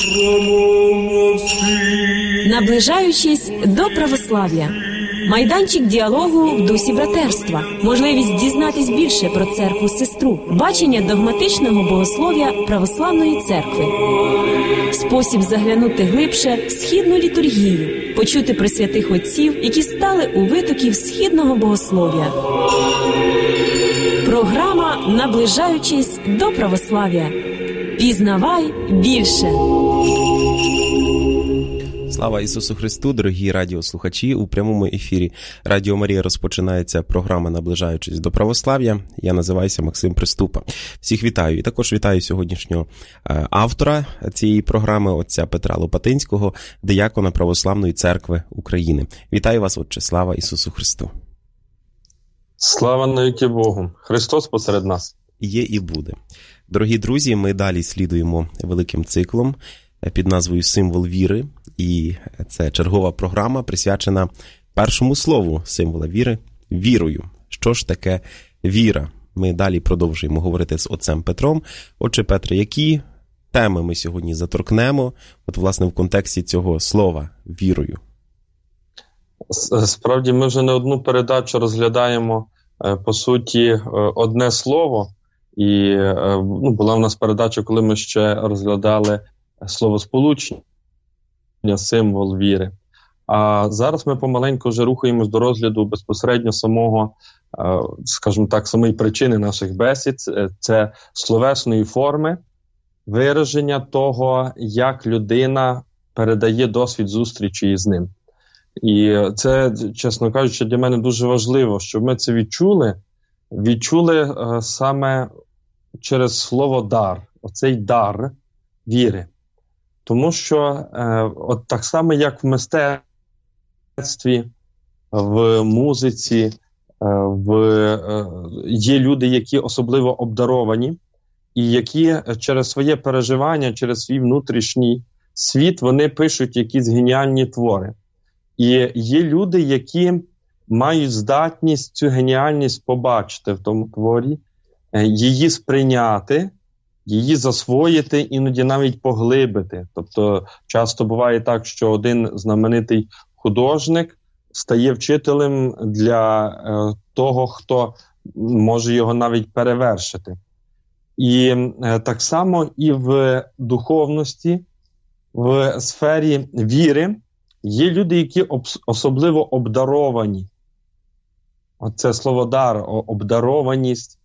Наближаючись до православ'я. Майданчик діалогу в дусі братерства. Можливість дізнатись більше про церкву-сестру. Бачення догматичного богослов'я православної церкви. Спосіб заглянути глибше в східну літургію. Почути про святих отців, які стали у витоків східного богослов'я. Програма «Наближаючись до православ'я». Пізнавай більше. Слава Ісусу Христу, дорогі радіослухачі! У прямому ефірі Радіо Марія розпочинається програма «Наближаючись до православ'я». Я називаюся Максим Приступа. Всіх вітаю. І також вітаю сьогоднішнього автора цієї програми, отця Петра Лопатинського, диякона Православної церкви України. Вітаю вас, отче! Слава Ісусу Христу! Слава навіки Богу! Христос посеред нас! Є і буде. Дорогі друзі, ми далі слідуємо великим циклом під назвою «Символ віри». І це чергова програма, присвячена першому слову символа віри – вірою. Що ж таке віра? Ми далі продовжуємо говорити з отцем Петром. Отче Петре, які теми ми сьогодні заторкнемо, от, власне, в контексті цього слова «вірою»? Справді, ми вже не одну передачу розглядаємо, по суті, одне слово. І була в нас передача, коли ми ще розглядали словосполучення, символ віри. А зараз ми помаленьку вже рухаємось до розгляду безпосередньо самого, скажімо так, самої причини наших бесід. Це словесної форми, вираження того, як людина передає досвід зустрічі із ним. І це, чесно кажучи, для мене дуже важливо, щоб ми це відчули саме через слово «дар», оцей дар віри. Тому що от так само, як в мистецтві, в музиці, є люди, які особливо обдаровані, і які через своє переживання, через свій внутрішній світ, вони пишуть якісь геніальні твори. І є люди, які мають здатність цю геніальність побачити в тому творі, її сприйняти, її засвоїти, іноді навіть поглибити. Тобто часто буває так, що один знаменитий художник стає вчителем для того, хто може його навіть перевершити. І так само і в духовності, в сфері віри є люди, які особливо обдаровані. Оце слово «дар», обдарованість.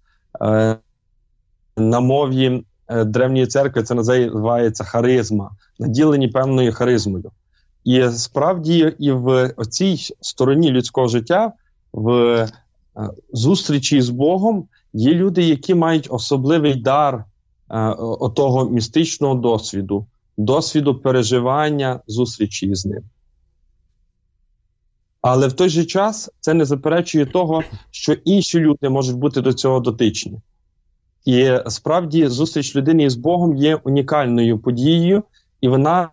На мові Древньої церкви це називається харизма, наділені певною харизмою. І справді і в цій стороні людського життя, в зустрічі з Богом, є люди, які мають особливий дар отого містичного досвіду переживання зустрічі з ним. Але в той же час це не заперечує того, що інші люди можуть бути до цього дотичні. І справді зустріч людини із Богом є унікальною подією, і вона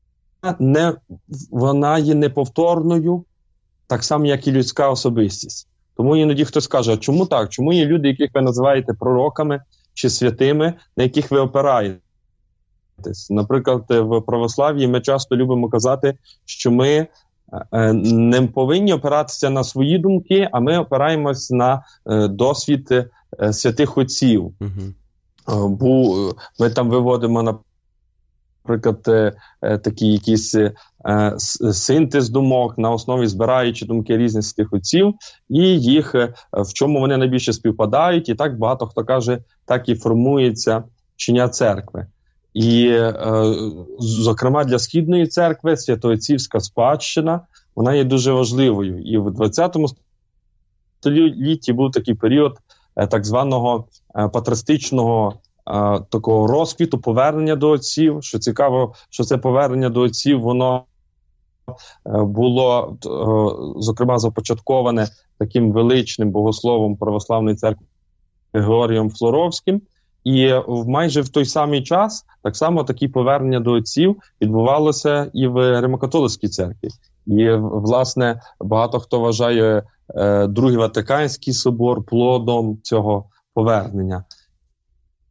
є неповторною, так само, як і людська особистість. Тому іноді хтось каже, а чому так? Чому є люди, яких ви називаєте пророками чи святими, на яких ви опираєтесь? Наприклад, в православ'ї ми часто любимо казати, що ми не повинні опиратися на свої думки, а ми опираємось на досвід святих отців. Бо ми там виводимо, наприклад, такий якийсь синтез думок на основі збираючи думки різних святих отців, і їх, в чому вони найбільше співпадають, і так багато хто каже, так і формується вчення церкви. І, зокрема, для Східної церкви святоотцівська спадщина, вона є дуже важливою. І в 20 столітті був такий період так званого патристичного такого розквіту, повернення до отців. Що цікаво, що це повернення до отців, воно було, зокрема, започатковане таким величним богословом Православної церкви Георгієм Флоровським. І майже в той самий час так само такі повернення до отців відбувалося і в Римо-католицькій церкві. І, власне, багато хто вважає Другий Ватиканський собор плодом цього повернення.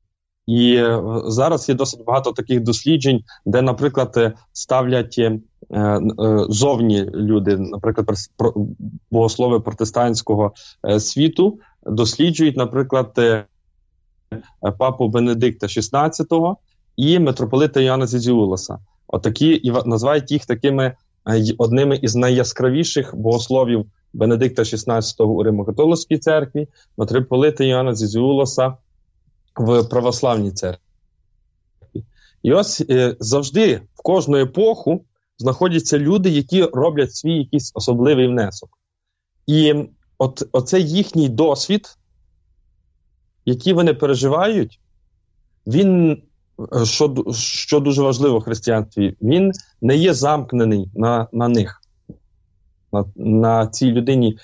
І зараз є досить багато таких досліджень, де, наприклад, ставлять зовні люди, наприклад, богослови протестантського світу, досліджують, наприклад, папу Бенедикта XVI і митрополита Іоанна Зізіуласа. Отакі, і називають їх такими одними із найяскравіших богословів Бенедикта XVI у Римо-католицькій церкві, митрополита Іоанна Зізіуласа в православній церкві. І ось завжди в кожну епоху знаходяться люди, які роблять свій якийсь особливий внесок. І оцей їхній досвід, який вони переживають, він, що дуже важливо в християнстві, він не є замкнений на них, на цій людині,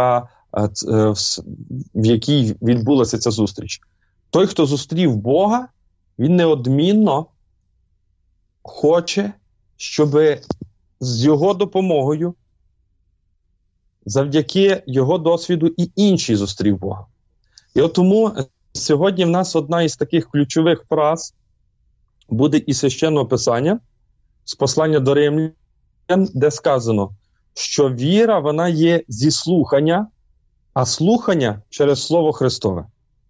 в якій відбулася ця зустріч. Той, хто зустрів Бога, він неодмінно хоче, щоб з його допомогою, завдяки його досвіду, і інший зустрів Бога. І от тому сьогодні в нас одна із таких ключових фраз буде із Священного Писання, з послання до Римлян, де сказано, що віра, вона є зі слухання, а слухання через Слово Христове.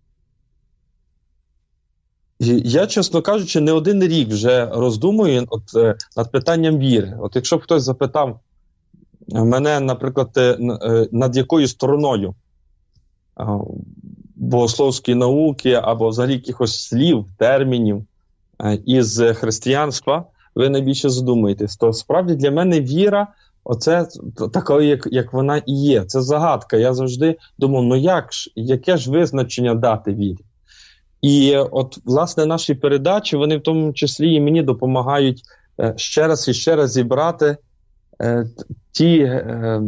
І я, чесно кажучи, не один рік вже роздумую над питанням віри. От якщо б хтось запитав мене, наприклад, над якою стороною богословської науки або взагалі якихось слів, термінів із християнства, ви найбільше задумаєтесь, то справді для мене віра, оце така, як вона і є. Це загадка. Я завжди думав, яке ж визначення дати вірі? І от, власне, наші передачі, вони в тому числі і мені допомагають ще раз і ще раз зібрати ті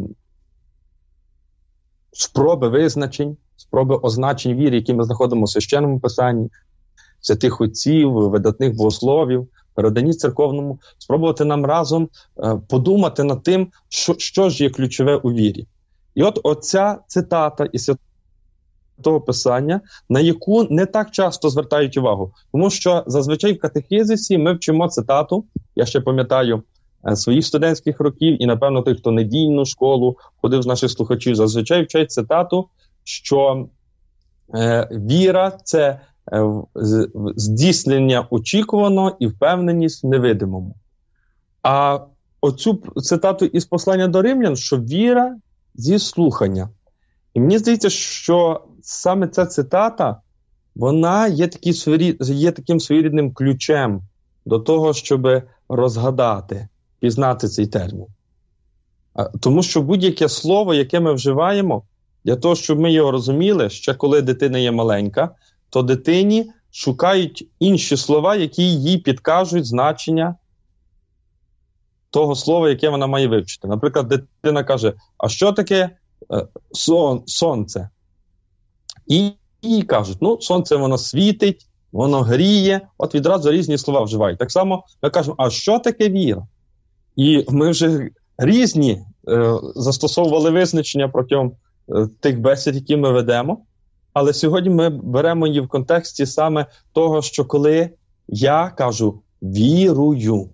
спроби визначень, спроби означень віри, які ми знаходимо в Священному Писанні, святих отців, видатних богословів, передані церковному, спробувати нам разом подумати над тим, що ж є ключове у вірі. І от оця цитата із Святого Писання, на яку не так часто звертають увагу. Тому що зазвичай в катехизисі ми вчимо цитату, я ще пам'ятаю своїх студентських років, і, напевно, той, хто недільну школу ходив з наших слухачів, зазвичай вчать цитату, що віра – це здійснення очікуваного і впевненість в невидимому. А оцю цитату із послання до Римлян, що віра зі слухання. І мені здається, що саме ця цитата, вона є таким своєрідним ключем до того, щоб розгадати, пізнати цей термін. Тому що будь-яке слово, яке ми вживаємо, для того, щоб ми його розуміли, ще коли дитина є маленька, то дитині шукають інші слова, які їй підкажуть значення того слова, яке вона має вивчити. Наприклад, дитина каже, а що таке сонце? І їй кажуть, сонце воно світить, воно гріє, от відразу різні слова вживають. Так само ми кажемо, а що таке віра? І ми вже різні застосовували визначення протягом тих бесід, які ми ведемо, але сьогодні ми беремо її в контексті саме того, що коли я кажу «вірую»,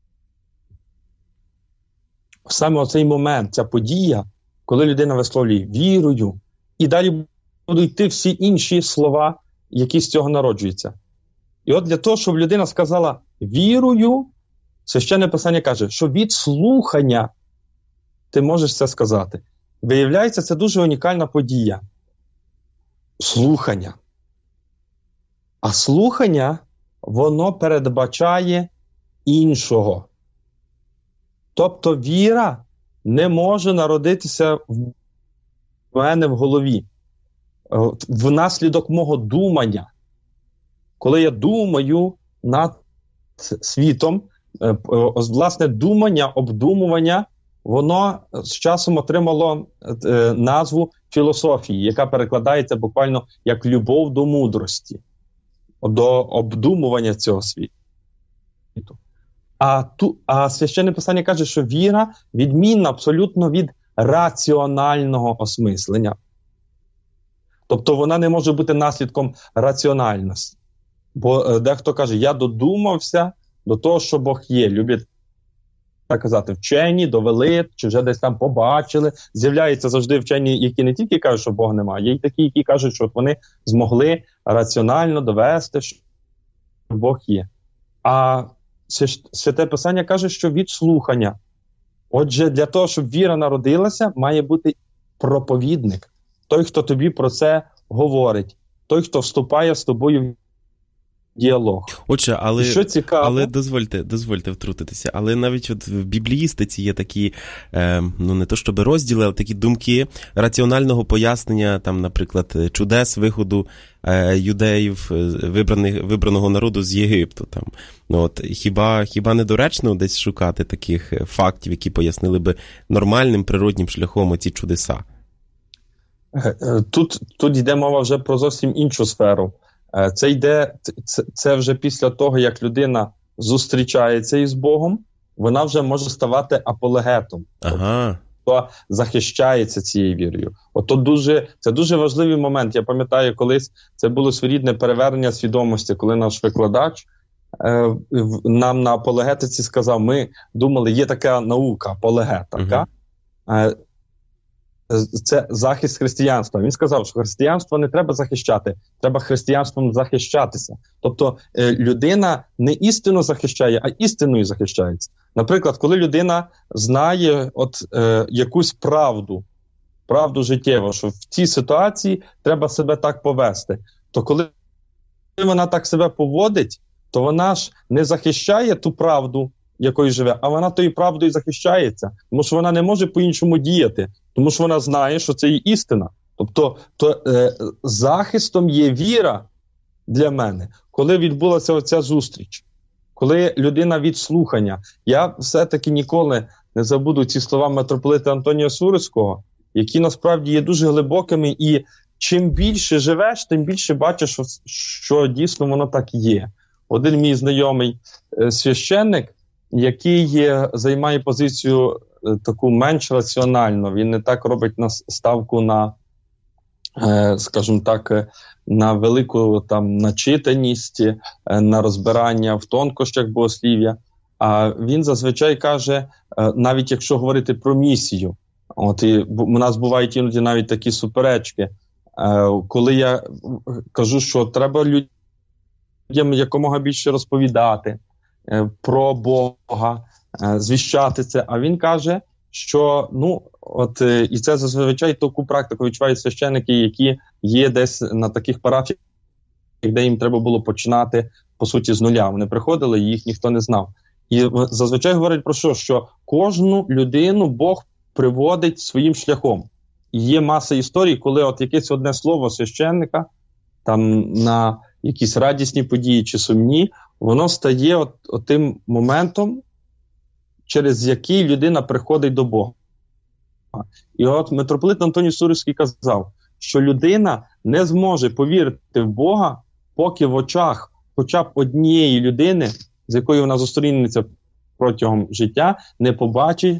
саме оцей момент, ця подія, коли людина висловлює «вірую», і далі будуть йти всі інші слова, які з цього народжуються. І от для того, щоб людина сказала «вірую», Священне Писання каже, що від слухання ти можеш це сказати. Виявляється, це дуже унікальна подія. Слухання. А слухання, воно передбачає іншого. Тобто віра не може народитися в мене в голові. Внаслідок мого думання. Коли я думаю над світом, власне, думання, обдумування, воно з часом отримало назву філософії, яка перекладається буквально як любов до мудрості, до обдумування цього світу. А Священне Писання каже, що віра відмінна абсолютно від раціонального осмислення. Тобто вона не може бути наслідком раціональності. Бо дехто каже, я додумався до того, що Бог є. Люблять так казати, вчені довели, чи вже десь там побачили. З'являються завжди вчені, які не тільки кажуть, що Бога немає, є й такі, які кажуть, що вони змогли раціонально довести, що Бог є. А Святе Писання каже, що від слухання. Отже, для того, щоб віра народилася, має бути проповідник. Той, хто тобі про це говорить. Той, хто вступає з тобою в діалог. Отже, але, що цікаво, але дозвольте втрутитися. Але навіть от в бібліїстиці є такі, не то щоб розділи, але такі думки раціонального пояснення, там, наприклад, чудес виходу юдеїв, вибраного народу з Єгипту. Там. От, хіба недоречно десь шукати таких фактів, які пояснили би нормальним природнім шляхом оці чудеса? Тут йде мова вже про зовсім іншу сферу. Це вже після того, як людина зустрічається із Богом, вона вже може ставати апологетом. Ага. Хто захищається цією вірою. Це дуже важливий момент. Я пам'ятаю, колись це було своєрідне перевернення свідомості, коли наш викладач нам на апологетиці сказав, ми думали, є така наука, апологета, це захист християнства. Він сказав, що християнство не треба захищати, треба християнством захищатися. Тобто людина не істину захищає, а істиною захищається. Наприклад, коли людина знає якусь правду життєву, що в цій ситуації треба себе так повести, то коли вона так себе поводить, то вона ж не захищає ту правду, якою живе, а вона тою правдою захищається, тому що вона не може по-іншому діяти, тому що вона знає, що це є істина. Тобто захистом є віра для мене, коли відбулася оця зустріч, коли людина від слухання. Я все-таки ніколи не забуду ці слова митрополита Антонія Суриського, які насправді є дуже глибокими, і чим більше живеш, тим більше бачиш, що дійсно воно так є. Один мій знайомий священник, який займає позицію таку менш раціональну, він не так робить ставку на, скажімо так, на велику там начитаність, на розбирання в тонкощах богослів'я, а він зазвичай каже, навіть якщо говорити про місію, у нас бувають іноді навіть такі суперечки, коли я кажу, що треба людям якомога більше розповідати про Бога, звіщати це, а він каже, що, і це зазвичай таку практику відчувають священики, які є десь на таких парафіях, де їм треба було починати, по суті, з нуля. Вони приходили, і їх ніхто не знав. І зазвичай говорять про що кожну людину Бог приводить своїм шляхом. І є маса історій, коли якесь одне слово священника, там на якісь радісні події чи сумні, воно стає тим моментом, через який людина приходить до Бога. І митрополит Антоній Суриський казав, що людина не зможе повірити в Бога, поки в очах хоча б однієї людини, з якою вона зустрінеться протягом життя, не побачить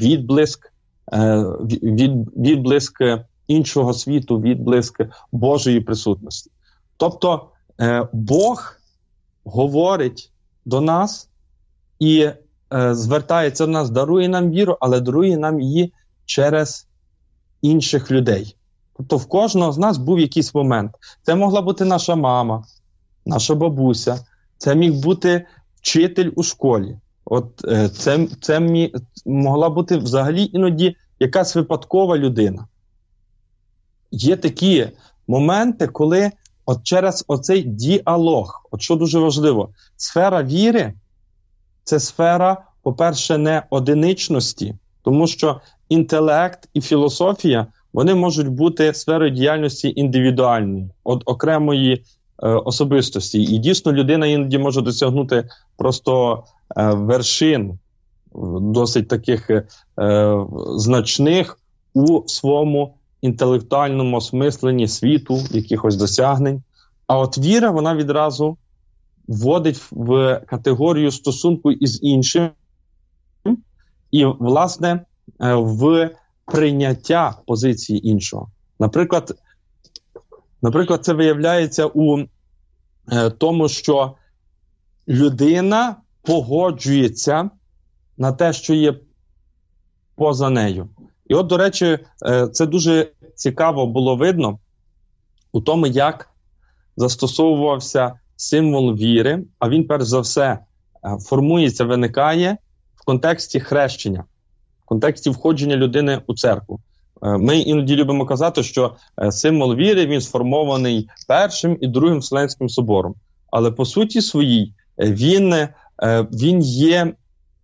відблиск іншого світу, відблиск Божої присутності. Тобто Бог говорить до нас і звертається до нас, дарує нам віру, але дарує нам її через інших людей. Тобто в кожного з нас був якийсь момент. Це могла бути наша мама, наша бабуся, це міг бути вчитель у школі. Це могла бути взагалі іноді якась випадкова людина. Є такі моменти, коли через оцей діалог, що дуже важливо, сфера віри – це сфера, по-перше, не одиничності, тому що інтелект і філософія, вони можуть бути сферою діяльності індивідуальної, окремої особистості. І дійсно людина іноді може досягнути просто вершин, досить таких значних у своєму інтелектуальному осмисленні світу, якихось досягнень. А віра, вона відразу вводить в категорію стосунку із іншим і, власне, в прийняття позиції іншого. Наприклад, це виявляється у тому, що людина погоджується на те, що є поза нею. І от, до речі, це дуже цікаво було видно у тому, як застосовувався символ віри, а він, перш за все, формується, виникає в контексті хрещення, в контексті входження людини у церкву. Ми іноді любимо казати, що символ віри, він сформований Першим і Другим Вселенським собором. Але по суті своїй він є,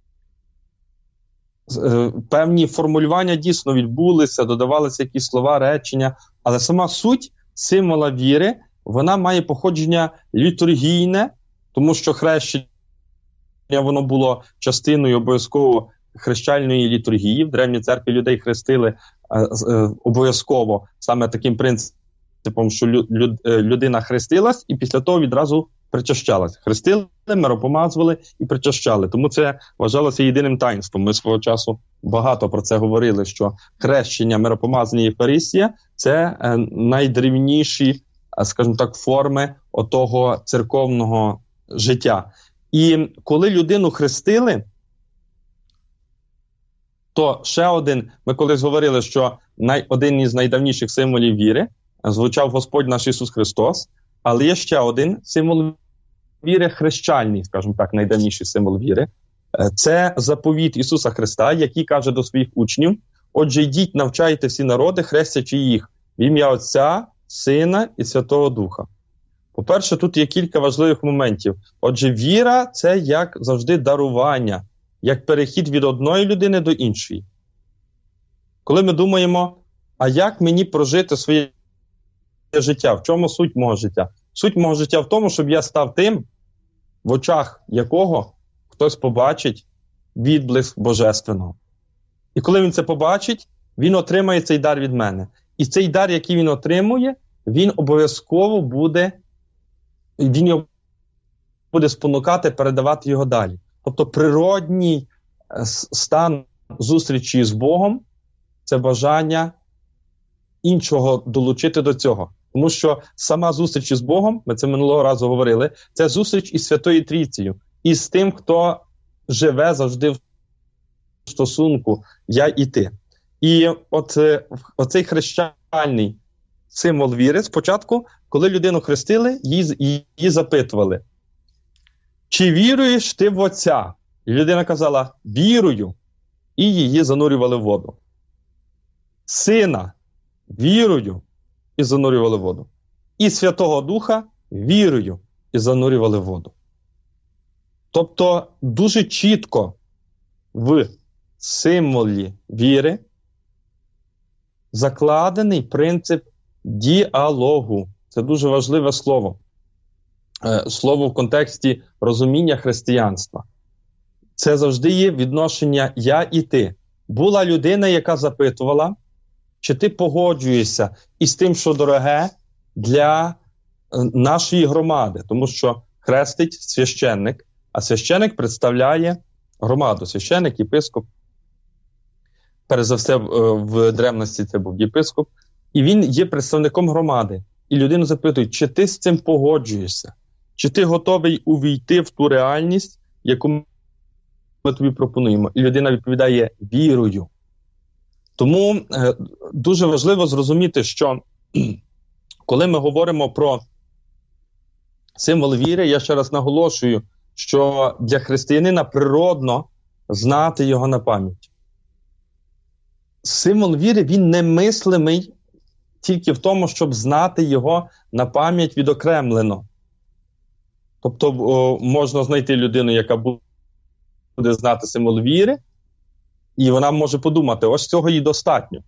певні формулювання дійсно відбулися, додавалися якісь слова, речення, але сама суть символа віри, вона має походження літургійне, тому що хрещення, воно було частиною обов'язково хрещальної літургії. В Древній церкві людей хрестили обов'язково саме таким принципом, що людина хрестилась і після того відразу причащалась. Хрестили, миропомазували і причащали. Тому це вважалося єдиним таїнством. Ми свого часу багато про це говорили, що хрещення, миропомазання і Євхаристія – це найдревніші, скажімо так, форми отого церковного життя. І коли людину хрестили, то ще один, ми колись говорили, що один із найдавніших символів віри звучав Господь наш Ісус Христос, але є ще один символ віри, хрещальний, скажімо так, найдавніший символ віри. Це заповіт Ісуса Христа, який каже до своїх учнів: «Отже, йдіть, навчайте всі народи, хрестячи їх в ім'я Отця, Сина і Святого Духа». По-перше, тут є кілька важливих моментів. Отже, віра – це, як завжди, дарування, як перехід від одної людини до іншої. Коли ми думаємо, а як мені прожити своє життя, в чому суть мого життя? Суть мого життя в тому, щоб я став тим, в очах якого хтось побачить відблиск Божественного. І коли він це побачить, він отримає цей дар від мене. І цей дар, який він отримує, він обов'язково буде спонукати, передавати його далі. Тобто природній стан зустрічі з Богом – це бажання іншого долучити до цього. Тому що сама зустріч із Богом, ми це минулого разу говорили, це зустріч із Святою Трійцею, із тим, хто живе завжди в стосунку «я» і «ти». І оцей хрещальний символ віри, спочатку, коли людину хрестили, її запитували: «Чи віруєш ти в Отця?» І людина казала: «Вірую», і її занурювали в воду. «Сина» – «Вірую», і занурювали в воду. І Святого Духа – «Вірую», і занурювали в воду. Тобто дуже чітко в символі віри закладений принцип діалогу. Це дуже важливе слово. Слово в контексті розуміння християнства. Це завжди є відношення «я» і «ти». Була людина, яка запитувала, чи ти погоджуєшся із тим, що дороге для нашої громади. Тому що хрестить священник, а священник представляє громаду. Священник, єпископ. Перш за все, в древності це був єпископ. І він є представником громади. І людину запитують, чи ти з цим погоджуєшся? Чи ти готовий увійти в ту реальність, яку ми тобі пропонуємо? І людина відповідає: «Вірую». Тому дуже важливо зрозуміти, що коли ми говоримо про символ віри, я ще раз наголошую, що для християнина природно знати його на пам'ять. Символ віри, він не мислимий тільки в тому, щоб знати його на пам'ять відокремлено. Тобто можна знайти людину, яка буде знати символ віри, і вона може подумати, ось цього їй достатньо.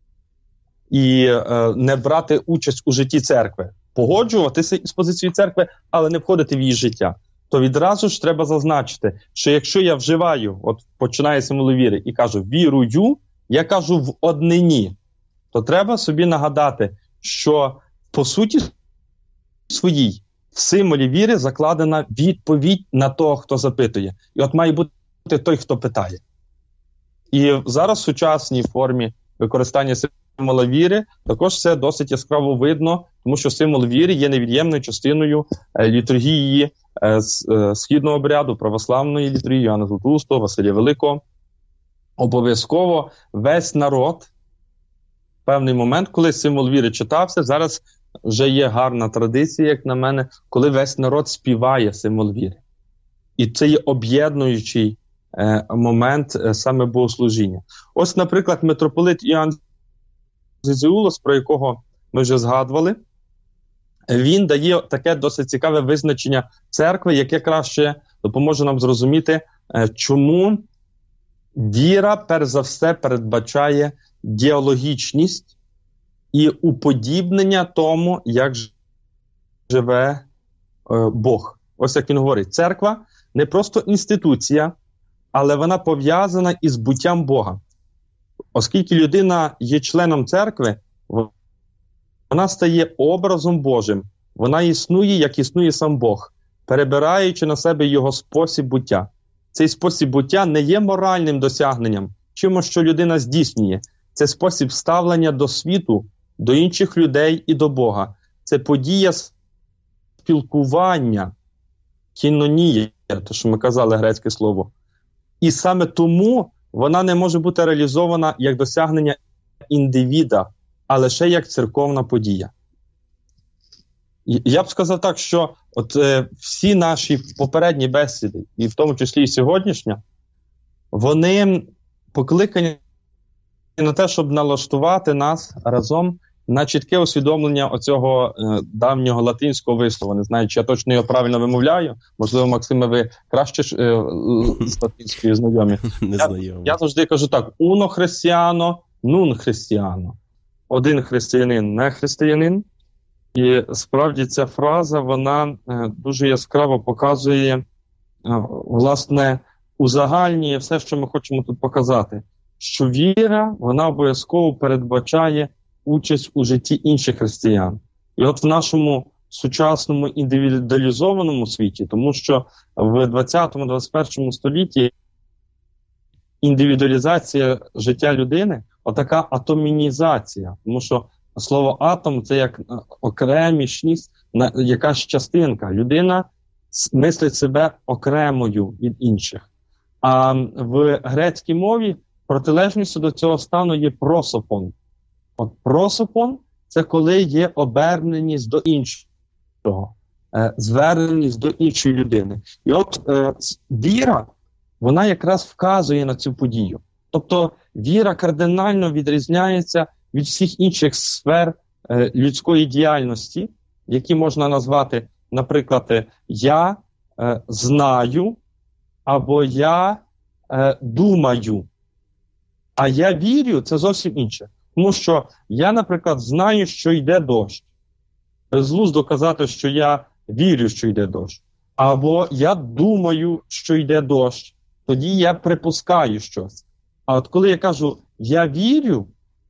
І не брати участь у житті церкви. Погоджуватися з позицією церкви, але не входити в її життя. То відразу ж треба зазначити, що якщо я вживаю, от починає символ віри і кажу «вірую», я кажу в однині, то треба собі нагадати, що по суті своїй в символі віри закладена відповідь на того, хто запитує. І от має бути той, хто питає. І зараз в сучасній формі використання символа віри, також це досить яскраво видно, тому що символ віри є невід'ємною частиною літургії східного обряду, православної літургії Йоанна Златоустого, Василія Великого. Обов'язково весь народ, в певний момент, коли символ віри читався, зараз вже є гарна традиція, як на мене, коли весь народ співає символ віри. І це є об'єднуючий момент саме богослужіння. Ось, наприклад, митрополит Іоанн Зезіулос, про якого ми вже згадували, він дає таке досить цікаве визначення церкви, яке краще допоможе нам зрозуміти, чому віра, перш за все, передбачає діалогічність і уподібнення тому, як живе Бог. Ось як він говорить, церква не просто інституція, але вона пов'язана із буттям Бога. Оскільки людина є членом церкви, вона стає образом Божим. Вона існує, як існує сам Бог, перебираючи на себе його спосіб буття. Цей спосіб буття не є моральним досягненням, чимось, що людина здійснює. Це спосіб ставлення до світу, до інших людей і до Бога. Це подія спілкування, кінонія, те, що ми казали грецьке слово. І саме тому вона не може бути реалізована як досягнення індивіда, а лише як церковна подія. Я б сказав так, що всі наші попередні бесіди, і в тому числі і сьогоднішня, вони покликані на те, щоб налаштувати нас разом на чітке усвідомлення оцього давнього латинського вислову. Не знаю, чи я точно його правильно вимовляю. Можливо, Максиме, ви краще з латинською знайомі. Я завжди кажу так: «Uno християно, нун християно». Один християнин, не християнин. І справді ця фраза, вона дуже яскраво показує, власне, узагальнює все, що ми хочемо тут показати. Що віра, вона обов'язково передбачає участь у житті інших християн. І от в нашому сучасному індивідуалізованому світі, тому що в 20-21 столітті індивідуалізація життя людини, отака атомінізація, тому що слово атом – це як окремішність, якась частинка. Людина мислить себе окремою від інших. А в грецькій мові протилежністю до цього стану є просопон. От просопон – це коли є оберненість до іншого, зверненість до іншої людини. І от віра, вона якраз вказує на цю подію. Тобто віра кардинально відрізняється від всіх інших сфер людської діяльності, які можна назвати, наприклад, «я знаю» або «я думаю». А «я вірю» – це зовсім інше. Тому що я, наприклад, знаю, що йде дощ. Безглуздо казати, що я вірю, що йде дощ. Або я думаю, що йде дощ. Тоді я припускаю щось. А от коли я кажу «я вірю»,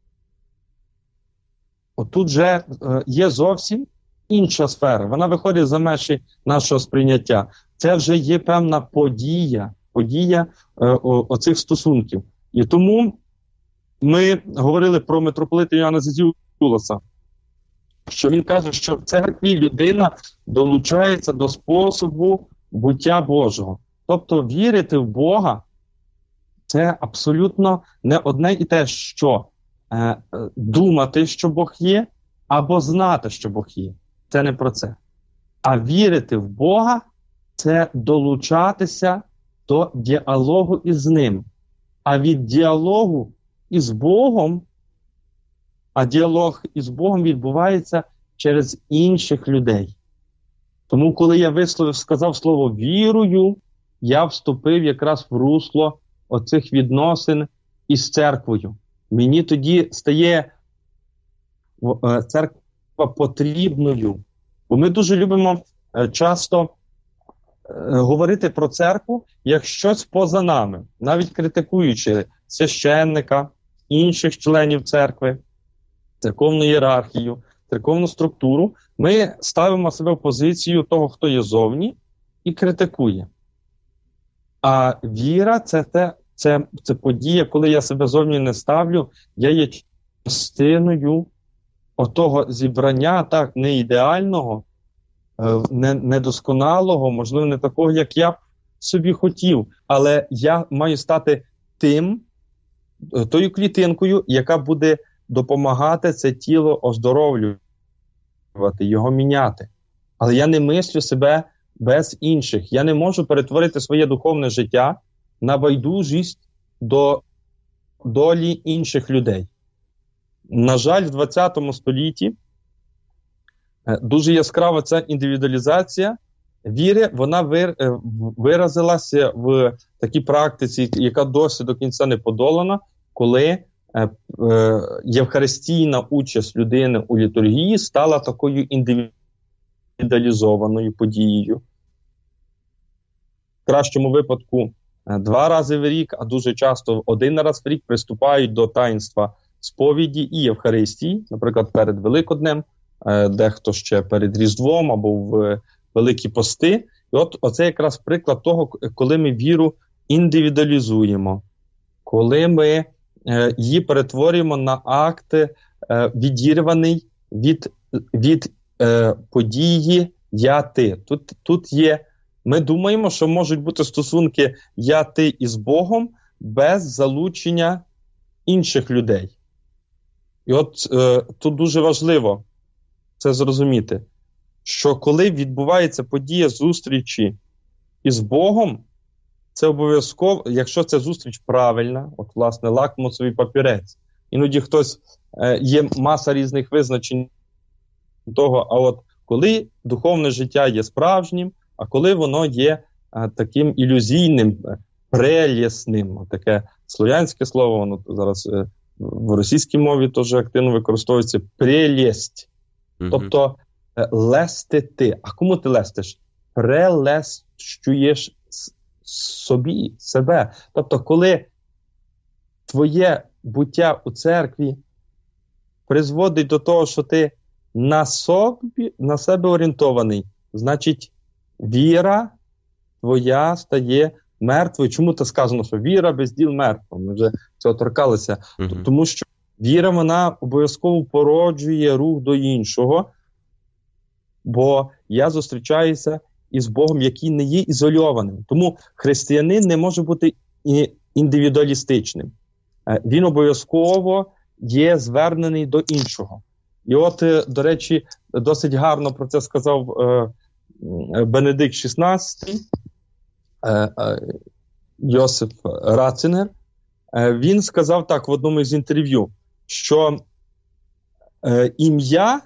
отут же є зовсім інша сфера. Вона виходить за межі нашого сприйняття. Це вже є певна подія оцих стосунків. І тому ми говорили про митрополита Іоанна Зезіулоса, що він каже, що в церкві людина долучається до способу буття Божого. Тобто вірити в Бога – це абсолютно не одне і те, що думати, що Бог є, або знати, що Бог є. Це не про це. А вірити в Бога – це долучатися до діалогу із Ним. А від діалогу із Богом, а діалог із Богом відбувається через інших людей. Тому, коли я сказав слово «вірую», я вступив якраз в русло оцих відносин із церквою. Мені тоді стає церква потрібною. Бо ми дуже любимо часто говорити про церкву як щось поза нами, навіть критикуючи священника, інших членів церкви, церковну ієрархію, церковну структуру. Ми ставимо себе в позицію того, хто є зовні, і критикує. А віра – це подія, коли я себе зовні не ставлю, я є частиною отого зібрання, так, не ідеального, недосконалого, можливо, не такого, як я б собі хотів, але я маю стати тою клітинкою, яка буде допомагати це тіло оздоровлювати, його міняти. Але я не мислю себе без інших. Я не можу перетворити своє духовне життя на байдужість до долі інших людей. На жаль, в 20 столітті дуже яскрава ця індивідуалізація віри, вона виразилася в такій практиці, яка досі до кінця не подолана, коли євхаристійна участь людини у літургії стала такою індивідуалізованою подією. В кращому випадку 2 рази в рік, а дуже часто 1 раз в рік приступають до таїнства сповіді і Євхаристії, наприклад, перед Великоднем, дехто ще перед Різдвом або в Великі пости. І оце якраз приклад того, коли ми віру індивідуалізуємо, коли ми її перетворюємо на акт відірваний від події «я-ти». Тут є, ми думаємо, що можуть бути стосунки «я-ти» із Богом без залучення інших людей. І тут дуже важливо це зрозуміти, що коли відбувається подія зустрічі із Богом, це обов'язково, якщо ця зустріч правильна, власне, лакмусовий папірець. Іноді є маса різних визначень того, коли духовне життя є справжнім, а коли воно є таким ілюзійним, прелісним. Таке слов'янське слово, воно зараз в російській мові теж активно використовується прелесть. Тобто лестити. А кому ти лестиш? Прелещуєш себе. Тобто, коли твоє буття у церкві призводить до того, що ти на себе орієнтований, значить, віра твоя стає мертвою. Чому це сказано, що віра без діл мертва? Ми вже цього торкалися. Тому що віра, вона обов'язково породжує рух до іншого, бо я зустрічаюся із Богом, який не є ізольованим. Тому християнин не може бути індивідуалістичним. Він обов'язково є звернений до іншого. І до речі, досить гарно про це сказав Бенедикт XVI, Йосиф Ратцинер. Він сказав так в одному із інтерв'ю, що ім'я,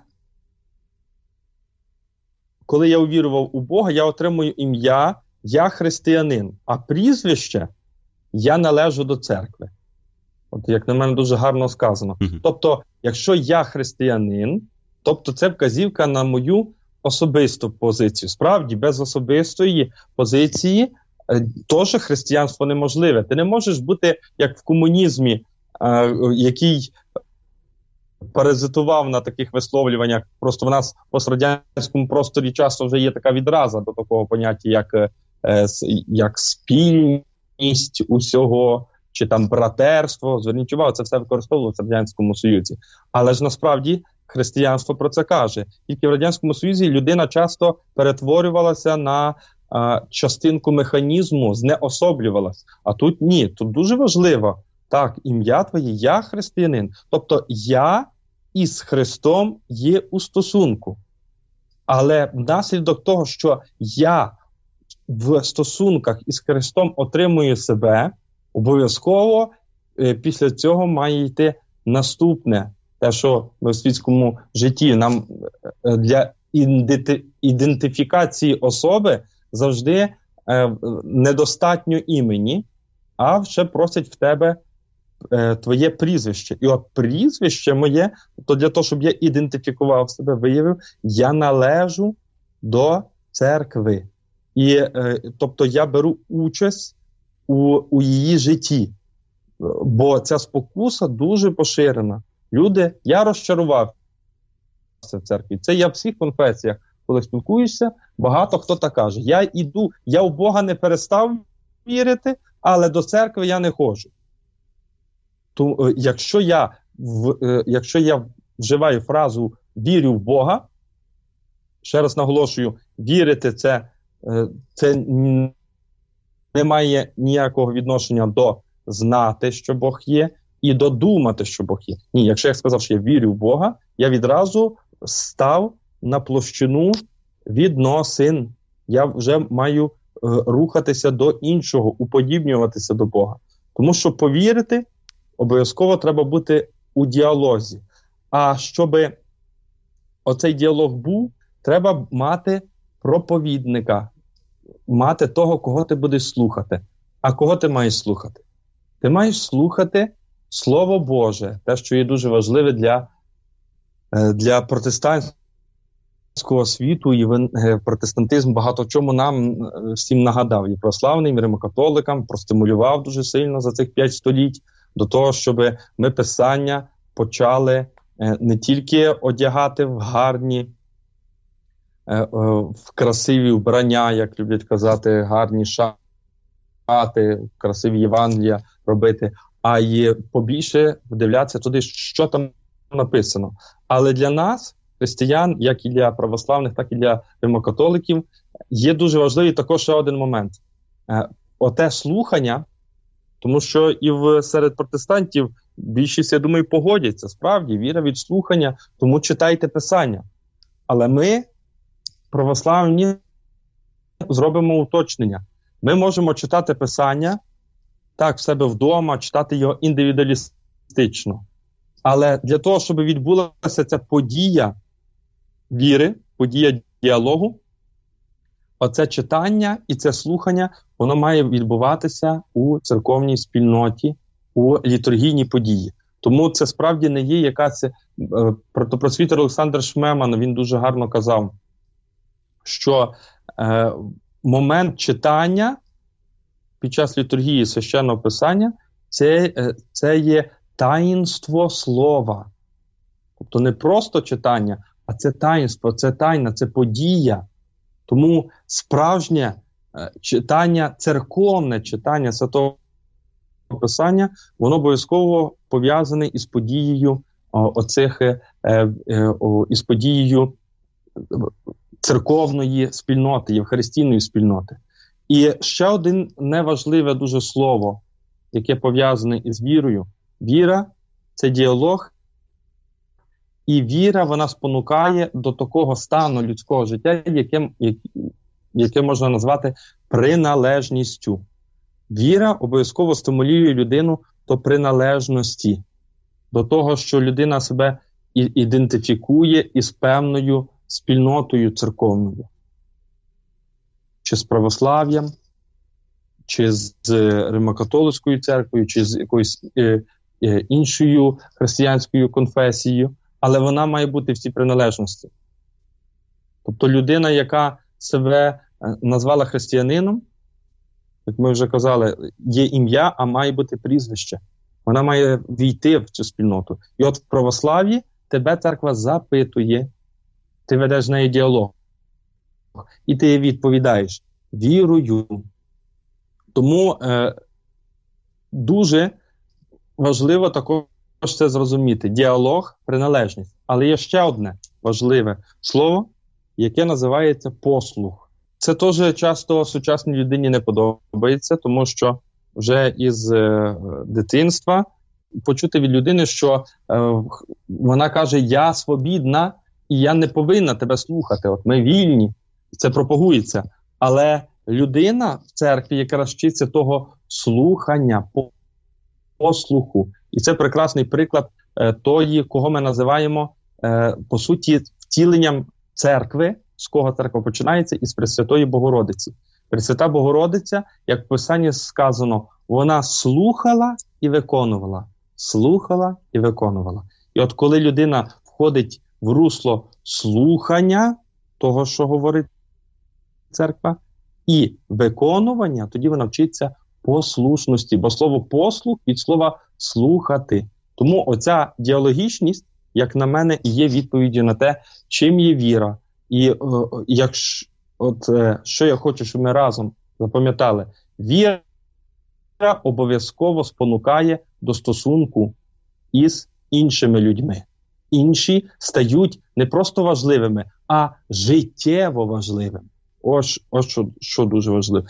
коли я увірував у Бога, я отримую ім'я, я християнин, а прізвище я належу до церкви. Як на мене, дуже гарно сказано. Тобто, якщо я християнин, тобто це вказівка на мою особисту позицію. Справді, без особистої позиції теж християнство неможливе. Ти не можеш бути, як в комунізмі, який паразитував на таких висловлюваннях. Просто в нас в пострадянському просторі часто вже є така відраза до такого поняття, як спільність усього, чи там братерство. Зверніть увагу, це все використовувалося в Радянському Союзі. Але ж насправді християнство про це каже. Тільки в Радянському Союзі людина часто перетворювалася на частинку механізму, знеособлювалася. А тут ні, тут дуже важливо. Так, ім'я твоє, я християнин. Тобто я із Христом є у стосунку. Але внаслідок того, що я в стосунках із Христом отримую себе, обов'язково після цього має йти наступне. Те, що в світському житті нам для ідентифікації особи завжди недостатньо імені, а ще просять в тебе твоє прізвище. І прізвище моє, то для того, щоб я ідентифікував себе, виявив, я належу до церкви. І, тобто я беру участь у її житті. Бо ця спокуса дуже поширена. Люди, я розчарувався в церкві. Це я в всіх конфесіях, коли спілкуюся, багато хто так каже. Я у Бога не перестав вірити, але до церкви я не ходжу. То, якщо я якщо я вживаю фразу «вірю в Бога», ще раз наголошую, вірити це не має ніякого відношення до знати, що Бог є, і до думати, що Бог є. Ні, якщо я сказав, що я вірю в Бога, я відразу став на площину відносин. Я вже маю рухатися до іншого, уподібнюватися до Бога. Тому що повірити, обов'язково треба бути у діалозі. А щоб оцей діалог був, треба мати проповідника, мати того, кого ти будеш слухати. А кого ти маєш слухати? Ти маєш слухати Слово Боже, те, що є дуже важливе для протестантського світу, і протестантизм багато чому нам всім нагадав. І православним, і римокатоликам простимулював дуже сильно за цих 5 століть до того, щоб ми Писання почали не тільки одягати в гарні, в красиві вбрання, як люблять казати, гарні шати, красиві Євангелія робити, а й побільше вдивлятися туди, що там написано. Але для нас, християн, як і для православних, так і для римокатоликів, є дуже важливий також ще один момент. Оте слухання, тому що і серед протестантів більшість, я думаю, погодяться. Справді, віра від слухання, тому читайте Писання. Але ми, православні, зробимо уточнення. Ми можемо читати Писання, так, в себе вдома, читати його індивідуалістично. Але для того, щоб відбулася ця подія віри, подія діалогу, оце читання і це слухання, воно має відбуватися у церковній спільноті, у літургійній події. Тому це справді не є якась... Протопросвітер Олександр Шмеман, він дуже гарно казав, що момент читання під час літургії священного Писання це є таїнство слова. Тобто не просто читання, а це таїнство, це тайна, це подія. Тому справжнє читання, церковне читання Святого Писання, воно обов'язково пов'язане із подією із подією церковної спільноти, євхаристійної спільноти. І ще один неважливе дуже слово, яке пов'язане із вірою. Віра – це діалог, і віра, вона спонукає до такого стану людського життя, яке можна назвати приналежністю. Віра обов'язково стимулює людину до приналежності, до того, що людина себе ідентифікує із певною спільнотою церковною. Чи з православ'ям, чи з римокатолицькою церквою, чи з якоюсь іншою християнською конфесією, але вона має бути в цій приналежності. Тобто людина, яка себе назвала християнином, як ми вже казали, є ім'я, а має бути прізвище. Вона має війти в цю спільноту. І от в православ'ї тебе церква запитує, ти ведеш з нею діалог. І ти відповідаєш вірою. Тому дуже важливо також це зрозуміти. Діалог, приналежність. Але є ще одне важливе слово, яке називається послух. Це теж часто сучасній людині не подобається, тому що вже із дитинства почути від людини, що вона каже, я свобідна і я не повинна тебе слухати. От ми вільні, це пропагується. Але людина в церкві якраз вчиться того слухання, послуху. І це прекрасний приклад тої, кого ми називаємо, по суті, втіленням церкви, з кого церква починається, із Пресвятої Богородиці. Пресвята Богородиця, як в Писанні сказано, вона слухала і виконувала. Слухала і виконувала. І от коли людина входить в русло слухання того, що говорить церква, і виконування, тоді вона вчиться послушності. Бо слово «послух» від слова «слухати». Тому оця діалогічність, як на мене, є відповіддю на те, чим є віра. І що я хочу, щоб ми разом запам'ятали. Віра обов'язково спонукає до стосунку із іншими людьми. Інші стають не просто важливими, а життєво важливими. Ось що дуже важливо.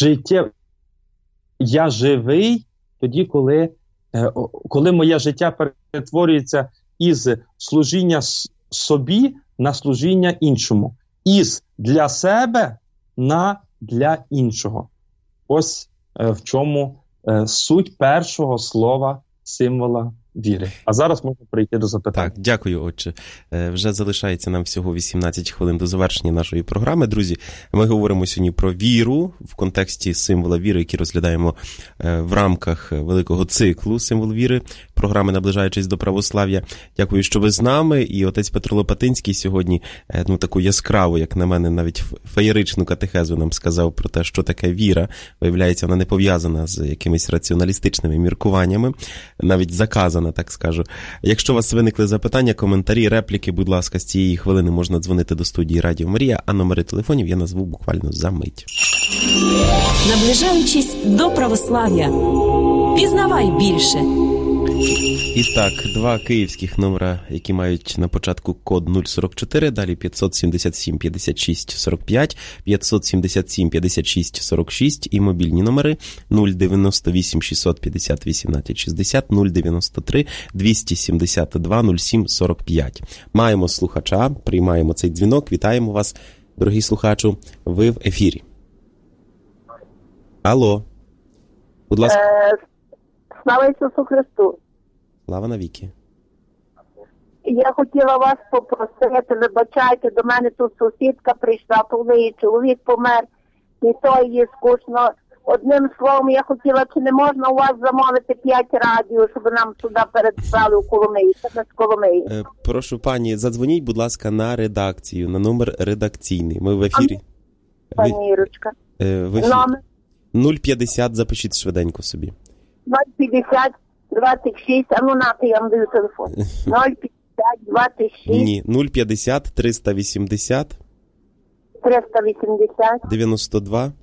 Я живий тоді, коли моє життя перетворюється із служіння собі на служіння іншому. Із для себе на для іншого. Ось в чому суть першого слова символа віри. А зараз можна перейти до запитань. Так, дякую, отче. Вже залишається нам всього 18 хвилин до завершення нашої програми. Друзі, ми говоримо сьогодні про віру в контексті символа віри, який розглядаємо в рамках великого циклу «Символ віри», програми «Наближаючись до православ'я». Дякую, що ви з нами. І отець Петро Лопатинський сьогодні таку яскраву, як на мене, навіть феєричну катехезу нам сказав про те, що таке віра. Виявляється, вона не пов'язана з якимись раціоналістичними міркуваннями, навіть заказана, так скажу. Якщо у вас виникли запитання, коментарі, репліки, будь ласка, з цієї хвилини можна дзвонити до студії Радіо Марія, а номери телефонів я назву буквально за мить. Наближаючись до православ'я. Пізнавай більше. І так, два київських номера, які мають на початку код 044, далі 577 56 45, 577 56 46 і мобільні номери 098 650 18 60, 093 272 07 45. Маємо слухача, приймаємо цей дзвінок, вітаємо вас, дорогий слухачу, ви в ефірі. Алло, будь ласка. Слава Ісусу Христу! Слава навіки! Я хотіла вас попросити, вибачайте, до мене тут сусідка прийшла, то в неї чоловік помер, і то їй скучно. Одним словом, я хотіла, чи не можна у вас замовити 5 радіо, щоб нам сюди передставили у Коломиї, це з Коломиї. Прошу, пані, задзвоніть, будь ласка, на редакцію, на номер редакційний. Ми в ефірі. Пані Ірочка. Номер? 050, запишіть швиденько собі. 050 26, а ну нати, я вам даю телефон. 050 26. Ні, 050 380 92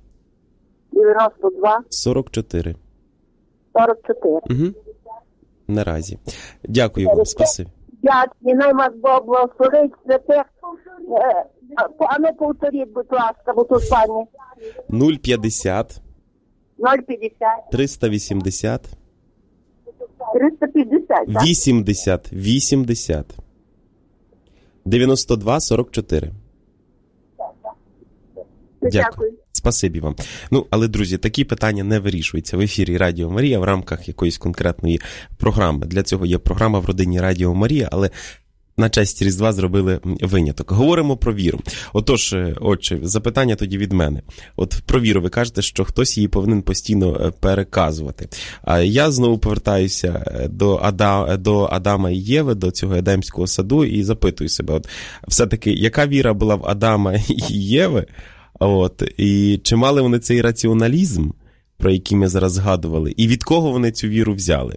44. 44. Угу. Наразі. Дякую вам, спасибі. Дякую, най вас Бог благословить святих. А ну повторіть, будь ласка, бо тут пані. 050 380 так? 80 92 44. Дякую. Спасибі вам. Ну, але, друзі, такі питання не вирішуються в ефірі Радіо Марія в рамках якоїсь конкретної програми. Для цього є програма в родині Радіо Марія, але на честь Різдва зробили виняток. Говоримо про віру. Отож, отче, запитання тоді від мене. От про віру ви кажете, що хтось її повинен постійно переказувати. А я знову повертаюся до Адама і Єви, до цього Едемського саду і запитую себе, от все-таки, яка віра була в Адама і Єви? От, і чи мали вони цей раціоналізм, про який ми зараз згадували, і від кого вони цю віру взяли?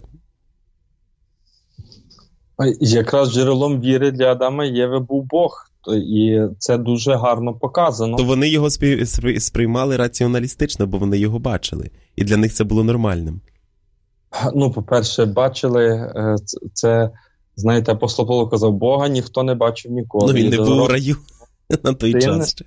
Якраз джерелом віри для Адама і Єви був Бог, і це дуже гарно показано. То вони його сприймали раціоналістично, бо вони його бачили, і для них це було нормальним. Ну, по-перше, бачили, це, знаєте, апостол Павло казав, Бога ніхто не бачив ніколи. Ну, він не був у раю на той час ще.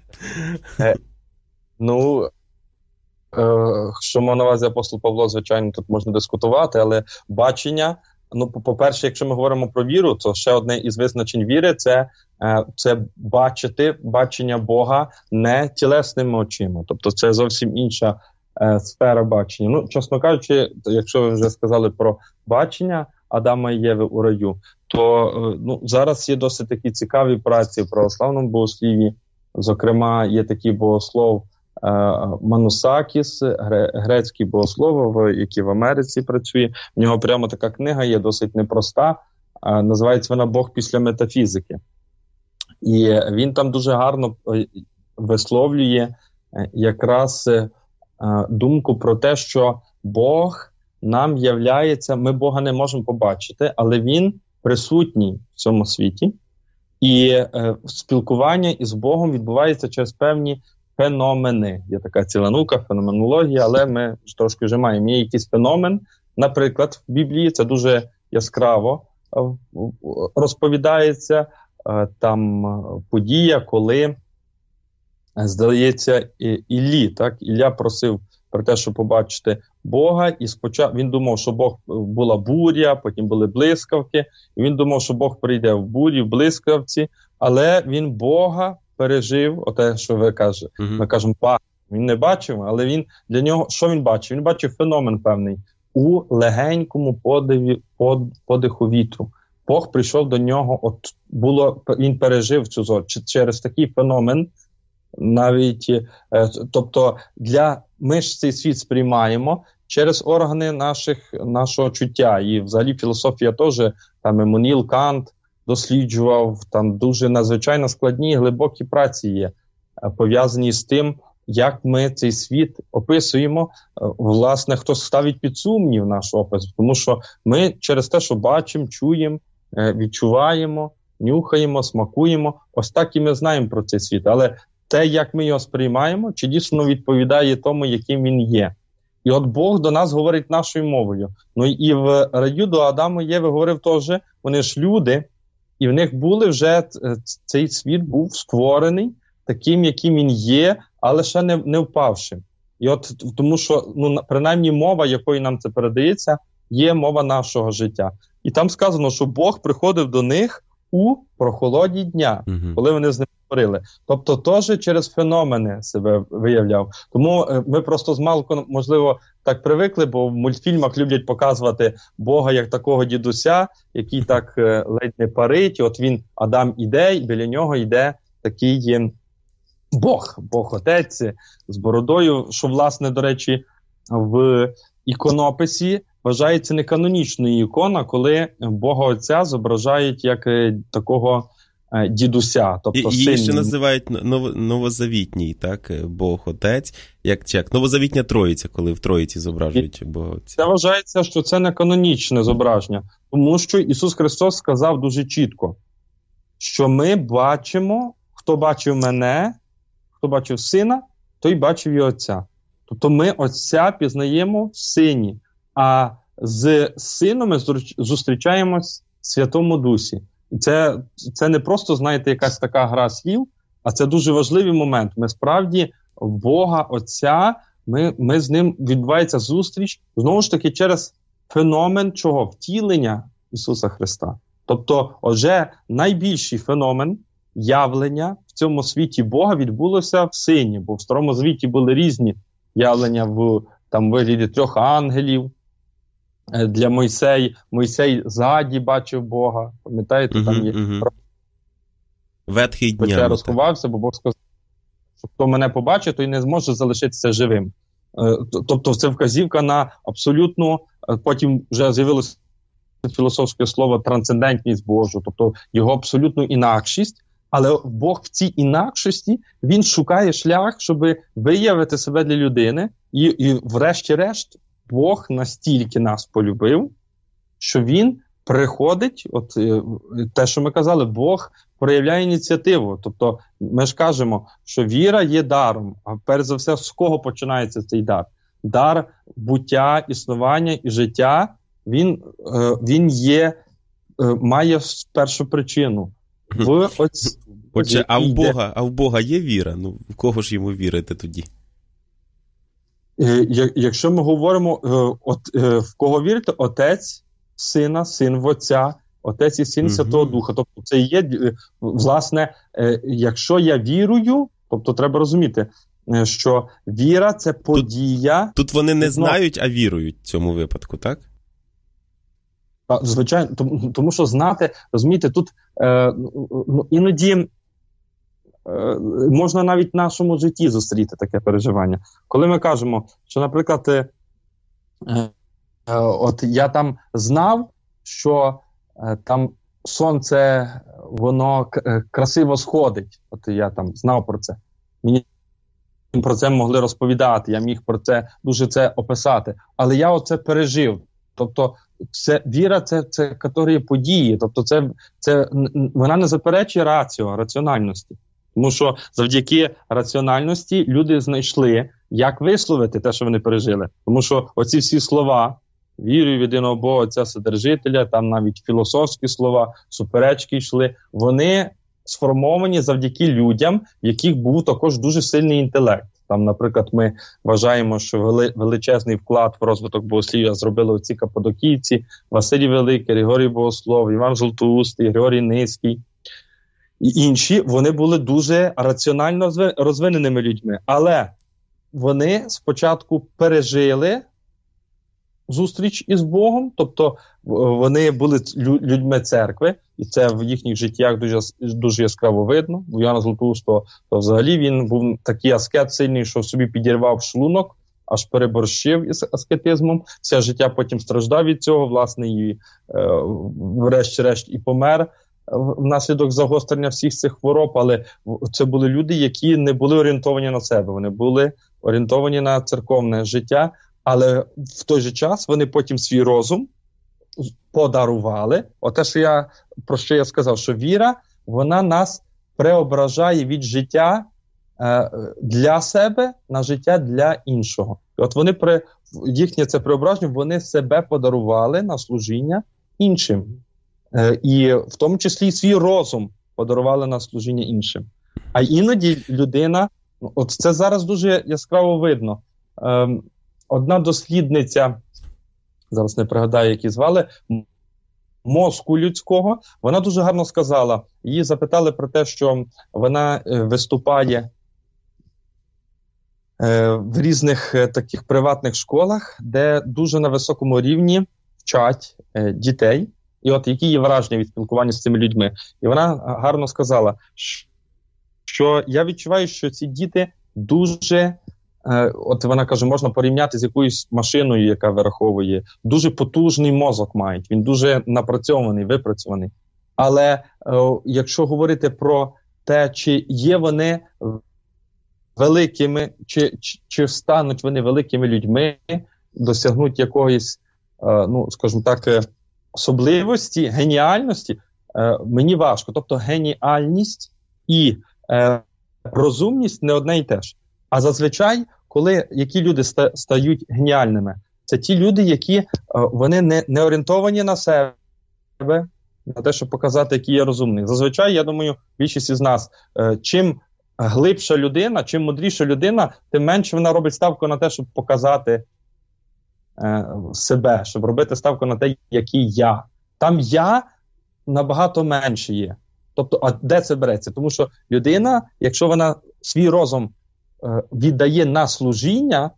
Що мав на увазі апостол Павло, звичайно, тут можна дискутувати, але бачення, ну, по-перше, якщо ми говоримо про віру, то ще одне із визначень віри – це бачити бачення Бога не тілесними очима. Тобто це зовсім інша сфера бачення. Ну, чесно кажучи, якщо ви вже сказали про бачення Адама і Єви у раю, то зараз є досить такі цікаві праці в православному богослів'ї. Зокрема, є такий богослов Манусакіс, грецький богослов, який в Америці працює. В нього прямо така книга є, досить непроста, називається вона «Бог після метафізики». І він там дуже гарно висловлює якраз думку про те, що Бог нам являється, ми Бога не можемо побачити, але Він присутній в цьому світі. І спілкування із Богом відбувається через певні феномени. Є така ціла наука, феноменологія, але ми ж трошки вже маємо. Є якийсь феномен, наприклад, в Біблії, це дуже яскраво розповідається там подія, коли, здається, Іллі, так? Ілля просив про те, щоб побачити Бога, і спочатку він думав, що Бог була буря, потім були блискавки, і він думав, що Бог прийде в бурі, в блискавці, але він Бога пережив, оте, що ви кажете. Ми кажемо, він не бачив, але він для нього, що він бачив? Він бачив феномен певний у легенькому подиху вітру. Бог прийшов до нього, він пережив цю зорю через такий феномен. Навіть, тобто, ми ж цей світ сприймаємо через органи нашого чуття. І взагалі філософія теж, там Еммануїл Кант досліджував, там дуже надзвичайно складні, глибокі праці є, пов'язані з тим, як ми цей світ описуємо. Власне, хто ставить під сумнів наш опис, тому що ми через те, що бачимо, чуємо, відчуваємо, нюхаємо, смакуємо, ось так і ми знаємо про цей світ. Але те, як ми його сприймаємо, чи дійсно відповідає тому, яким він є. І от Бог до нас говорить нашою мовою. Ну і в раю до Адаму і Єви говорив теж, вони ж люди, і в них були вже, цей світ був створений таким, яким він є, але ще не впавшим. І от тому що, принаймні мова, якою нам це передається, є мова нашого життя. І там сказано, що Бог приходив до них у прохолоді дня, коли вони з ним говорили. Тобто теж через феномени себе виявляв. Тому ми просто змалку, можливо, так привикли, бо в мультфільмах люблять показувати Бога як такого дідуся, який так ледь не парить. От він, Адам іде, і біля нього йде такий Бог-Отець з бородою, що, власне, до речі, в іконописі вважається неканонічною ікона, коли Бога Отця зображають як такого дідуся. Тобто її ще називають новозавітній, так? Бог Отець, як новозавітня Троїця, коли в Троїці зображують Бога Отця. Це вважається, що це не канонічне зображення, тому що Ісус Христос сказав дуже чітко, що ми бачимо, хто бачив мене, хто бачив Сина, той бачив і Отця. Тобто ми Отця пізнаємо в Сині, а з Сином ми зустрічаємось в Святому Дусі. І це не просто, знаєте, якась така гра слів, а це дуже важливий момент. Ми справді Бога, Отця, ми з ним відбувається зустріч, знову ж таки, через феномен чого? Втілення Ісуса Христа. Тобто, отже, найбільший феномен явлення в цьому світі Бога відбулося в Сині, бо в Старому Завіті були різні явлення в вигляді 3 ангелів. Для Мойсей ззаді бачив Бога. Пам'ятаєте, там є ветхий дня. Я розховався, бо Бог сказав, що хто мене побачить, той не зможе залишитися живим. Тобто це вказівка на абсолютну, потім вже з'явилося філософське слово трансцендентність Божу, тобто його абсолютну інакшість, але Бог в цій інакшості, він шукає шлях, щоб виявити себе для людини, і врешті-решт Бог настільки нас полюбив, що він приходить, от те, що ми казали, Бог проявляє ініціативу. Тобто ми ж кажемо, що віра є даром, а перш за все, з кого починається цей дар? Дар буття, існування і життя, він має першу причину. Отже, а в Бога є віра? Ну, в кого ж йому вірити тоді? Якщо ми говоримо, в кого вірити? Отець, Сина, Син в Отця, Отець і Син Святого Духа. Тобто це є, власне, якщо я вірую, тобто треба розуміти, що віра – це подія. Тут вони не знають, а вірують в цьому випадку, так? Звичайно, тому що знати, розумієте, тут іноді можна навіть в нашому житті зустріти таке переживання. Коли ми кажемо, що, наприклад, от я там знав, що там сонце, воно красиво сходить. От я там знав про це. Мені про це могли розповідати, я міг про це дуже це описати. Але я оце пережив. Тобто віра – це категорія події. Тобто вона не заперечує раціональності. Тому що завдяки раціональності люди знайшли, як висловити те, що вони пережили. Тому що оці всі слова, вірую в єдиного Бога, Отця Вседержителя, там навіть філософські слова, суперечки йшли, вони сформовані завдяки людям, в яких був також дуже сильний інтелект. Там, наприклад, ми вважаємо, що величезний вклад в розвиток богослів'я зробили оці каппадокійці, Василій Великий, Григорій Богослов, Іван Золотоустий, Григорій Низький і інші. Вони були дуже раціонально розвиненими людьми. Але вони спочатку пережили зустріч із Богом, тобто вони були людьми церкви, і це в їхніх життях дуже яскраво видно. У Іоанна Златоустого то взагалі він був такий аскет сильний, що собі підірвав шлунок, аж переборщив із аскетизмом. Все життя потім страждав від цього, власне, і врешті-решт і помер внаслідок загострення всіх цих хвороб, але це були люди, які не були орієнтовані на себе, вони були орієнтовані на церковне життя, але в той же час вони потім свій розум подарували. Оте, про що я сказав, що віра, вона нас преображає від життя для себе на життя для іншого. І от вони їхнє це преображення, вони себе подарували на служіння іншим. І в тому числі свій розум подарували на служіння іншим. А іноді людина, от це зараз дуже яскраво видно. Одна дослідниця, зараз не пригадаю, які звали, мозку людського, вона дуже гарно сказала. Її запитали про те, що вона виступає в різних таких приватних школах, де дуже на високому рівні вчать дітей. І от які є враження від спілкування з цими людьми. І вона гарно сказала, що я відчуваю, що ці діти дуже, от вона каже, можна порівняти з якоюсь машиною, яка вираховує, дуже потужний мозок мають, він дуже напрацьований, випрацьований. Але якщо говорити про те, чи є вони великими, чи стануть вони великими людьми, досягнуть якоїсь, скажімо так, особливості, геніальності, мені важко. Тобто геніальність і розумність не одне і те ж. А зазвичай, які люди стають геніальними, це ті люди, які вони не орієнтовані на себе, на те, щоб показати, який є розумний. Зазвичай, я думаю, більшість із нас, чим глибша людина, чим мудріша людина, тим менше вона робить ставку на те, щоб показати себе, щоб робити ставку на те, який я. Там я набагато менше є. Тобто, а де це береться? Тому що людина, якщо вона свій розум віддає на служіння,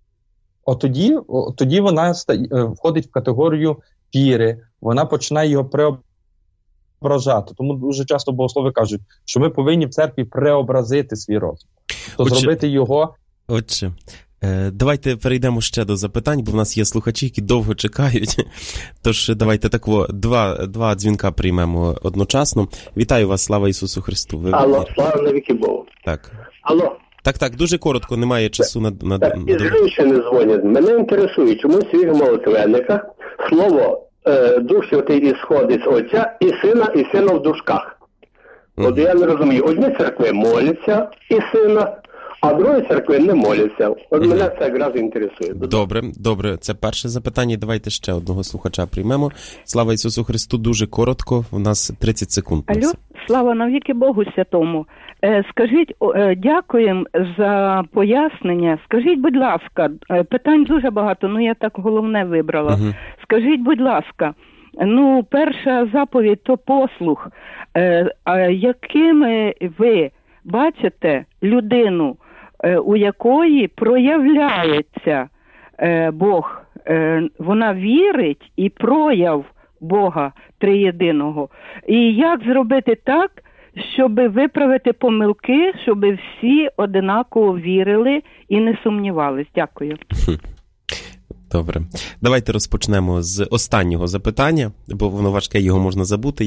тоді вона входить в категорію віри, вона починає його преображати. Тому дуже часто богослови кажуть, що ми повинні в церкві преобразити свій розум. Тобто зробити його... Отже, давайте перейдемо ще до запитань, бо в нас є слухачі, які довго чекають. Тож давайте два дзвінка приймемо одночасно. Вітаю вас, слава Ісусу Христу. Алло, слава навіки Богу. Так. Алло. Так, дуже коротко, немає часу на... Так, із Львівщини дзвонять. Мене інтересує, чому в своїх молитвенниках слово Дух Святий ісходить з Отця і Сина в дужках. От я не розумію, одні церкви моляться і Сина, а другі церкви не моляться. От мене це якраз інтересує. Добре. Це перше запитання. Давайте ще одного слухача приймемо. Слава Ісусу Христу, дуже коротко. У нас 30 секунд. Алло, слава навіки Богу Святому. Скажіть, дякуємо за пояснення. Скажіть, будь ласка, питань дуже багато, я так головне вибрала. Скажіть, будь ласка, перша заповідь – то послух. Якими ви бачите людину, у якої проявляється Бог, вона вірить і прояв Бога Триєдиного. І як зробити так, щоб виправити помилки, щоб всі одинаково вірили і не сумнівались? Дякую. Добре. Давайте розпочнемо з останнього запитання, бо воно важке, його можна забути.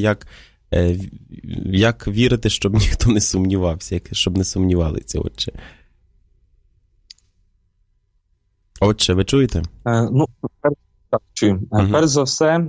Як вірити, щоб ніхто не сумнівався, щоб не сумнівалися, отче? Отче, ви чуєте? Так, чуємо. Перш за все,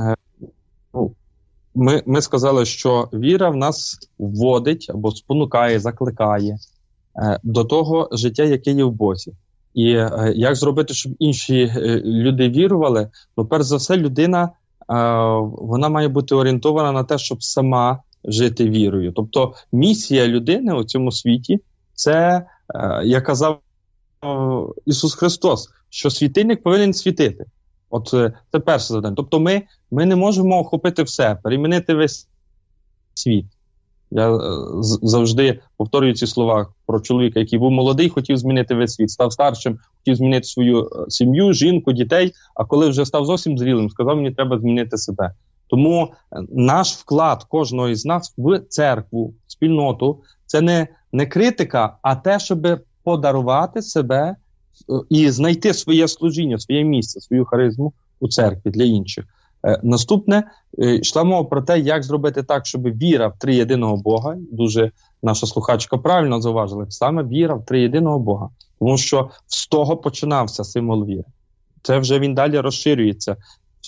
ми сказали, що віра в нас вводить або спонукає, закликає до того життя, яке є в Бозі. І як зробити, щоб інші люди вірували? Ну, перш за все, людина, вона має бути орієнтована на те, щоб сама жити вірою. Тобто місія людини у цьому світі – це, як казав Ісус Христос, що світильник повинен світити. От це перше завдання. Тобто ми не можемо охопити все, перемінити весь світ. Я завжди повторюю ці слова про чоловіка, який був молодий, хотів змінити весь світ, став старшим, хотів змінити свою сім'ю, жінку, дітей, а коли вже став зовсім зрілим, сказав, мені треба змінити себе. Тому наш вклад кожного із нас в церкву, в спільноту, це не критика, а те, щоб подарувати себе і знайти своє служіння, своє місце, свою харизму у церкві для інших. Наступне, йшла мова про те, як зробити так, щоб віра в триєдиного Бога, дуже наша слухачка правильно зауважила, саме віра в триєдиного Бога, тому що з того починався символ віри. Це вже він далі розширюється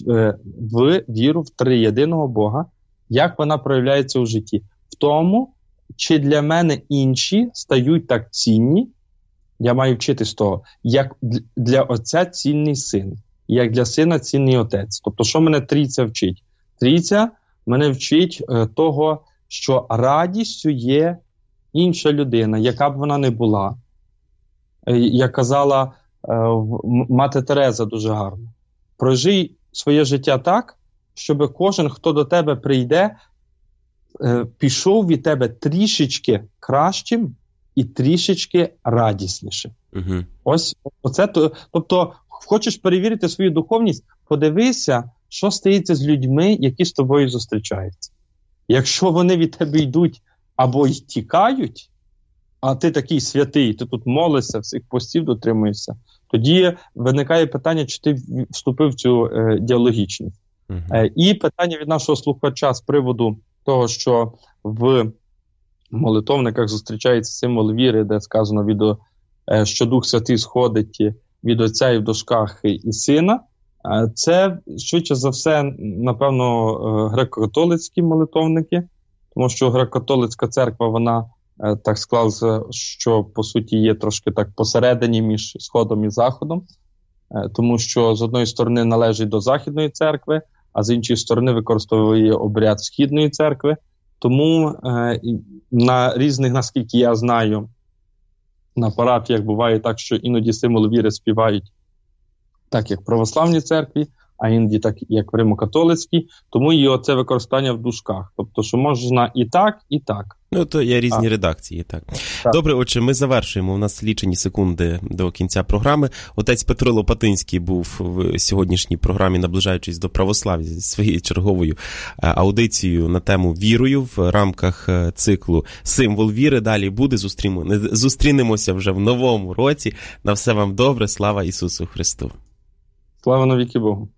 в віру в триєдиного Бога, як вона проявляється у житті. В тому, чи для мене інші стають так цінні, я маю вчитись того, як для отця цінний син, як для сина цінний отець. Тобто, що мене трійця вчить? Трійця мене вчить того, що радістю є інша людина, яка б вона не була. Як казала мати Тереза дуже гарно. Прожий своє життя так, щоб кожен, хто до тебе прийде, пішов від тебе трішечки кращим і трішечки радіснішим. Угу. Ось оце. Тобто, хочеш перевірити свою духовність, подивися, що стається з людьми, які з тобою зустрічаються. Якщо вони від тебе йдуть або й тікають, а ти такий святий, ти тут молишся, всіх постів дотримуєшся, тоді виникає питання, чи ти вступив в цю діалогічність. І питання від нашого слухача з приводу того, що в молитовниках зустрічається символ віри, де сказано, що Дух Святий сходить від Отця і в дужках і Сина. Це, швидше за все, напевно, греко-католицькі молитовники, тому що греко-католицька церква, вона так склалася, що, по суті, є трошки так посередині між Сходом і Заходом, тому що, з одної сторони, належить до Західної церкви, а з іншої сторони використовує обряд Східної церкви. Тому на різних, наскільки я знаю, на парафіях буває так, що іноді символ віри співають так, як в православній церкві, а іноді так, як в Римо-католицькій. Тому і оце використання в дужках. Тобто, що можна і так, і так. Ну, то є різні редакції, так. Добре, отже, ми завершуємо. У нас лічені секунди до кінця програми. Отець Петро Лопатинський був в сьогоднішній програмі, наближаючись до православ'я, зі своєю черговою аудицією на тему «Вірою» в рамках циклу «Символ віри». Далі буде. Зустрінемося вже в новому році. На все вам добре. Слава Ісусу Христу. Слава навіки Богу.